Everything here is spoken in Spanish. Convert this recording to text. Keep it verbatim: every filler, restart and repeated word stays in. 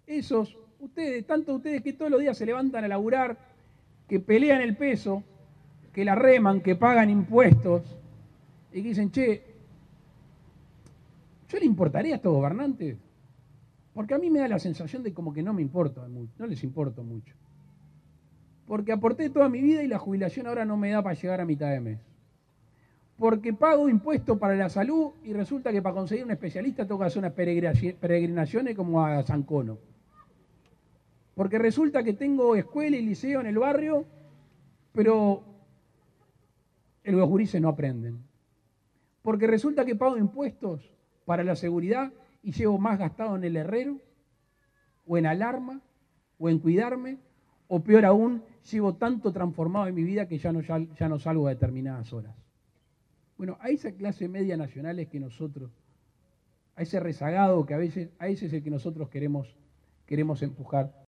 esos, ustedes, tanto ustedes que todos los días se levantan a laburar, que pelean el peso, que la reman, que pagan impuestos, y que dicen, che, ¿yo le importaría a estos gobernantes? Porque a mí me da la sensación de como que no me importa mucho, no les importo mucho. Porque aporté toda mi vida y la jubilación ahora no me da para llegar a mitad de mes. Porque pago impuestos para la salud y resulta que para conseguir un especialista tengo que hacer unas peregrinaciones como a San Cono. Porque resulta que tengo escuela y liceo en el barrio, pero los gurises no aprenden. Porque resulta que pago impuestos para la seguridad y llevo más gastado en el herrero, o en alarma, o en cuidarme, o peor aún, llevo tanto transformado en mi vida que ya no, ya, ya no salgo a determinadas horas. Bueno, a esa clase media nacional es que nosotros, a ese rezagado que a veces, a ese es el que nosotros queremos, queremos empujar